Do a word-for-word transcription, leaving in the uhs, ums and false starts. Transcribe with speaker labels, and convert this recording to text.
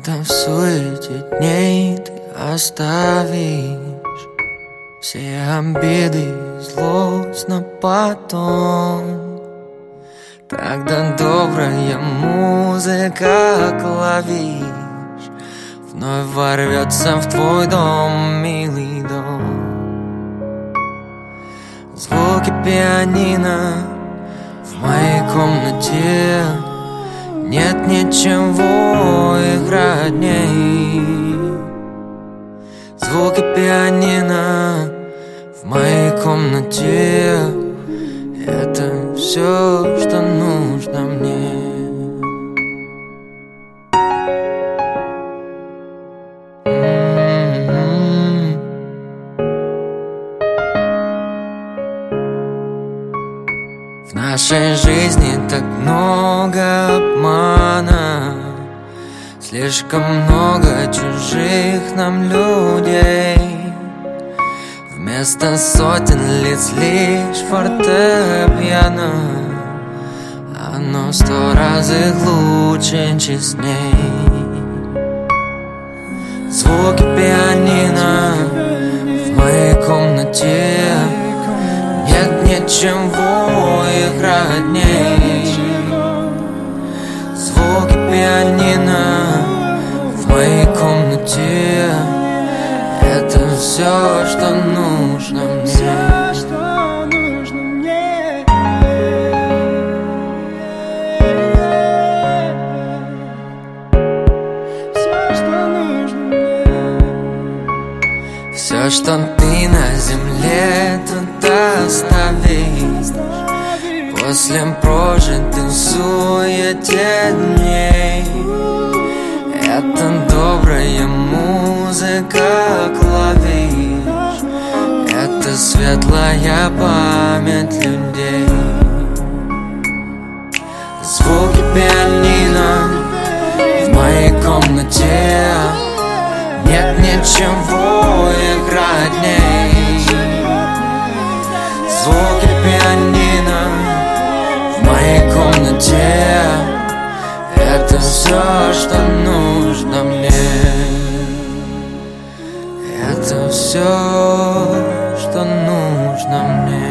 Speaker 1: Где-то в суете дней ты оставишь все обиды и злость на потом, когда добрая музыка клавиш вновь ворвется в твой дом, милый дом. Звуки пианино в моей комнате, нет ничего играть ней. Звуки пианино в моей комнате — это все, что нужно мне. М-м-м. В нашей жизни так много обмана, слишком много чужих нам людей. Вместо сотен лиц лишь фортепиано, оно сто раз их лучше, честней. Звуки пианино в моей комнате, нет ничего играть ней. Звуки пианино в моей комнате — это все, что нужно мне.
Speaker 2: Все, что нужно мне. Все, что нужно мне.
Speaker 1: Все, что ты на земле тут оставишь после прожитых суете дней. Это добрая музыка клавиш, это светлая память людей. Звуки пианино в моей комнате, нет ничего играть ней. Звуки пианино в моей комнате — это все, что нужно мне. Это все, что нужно мне.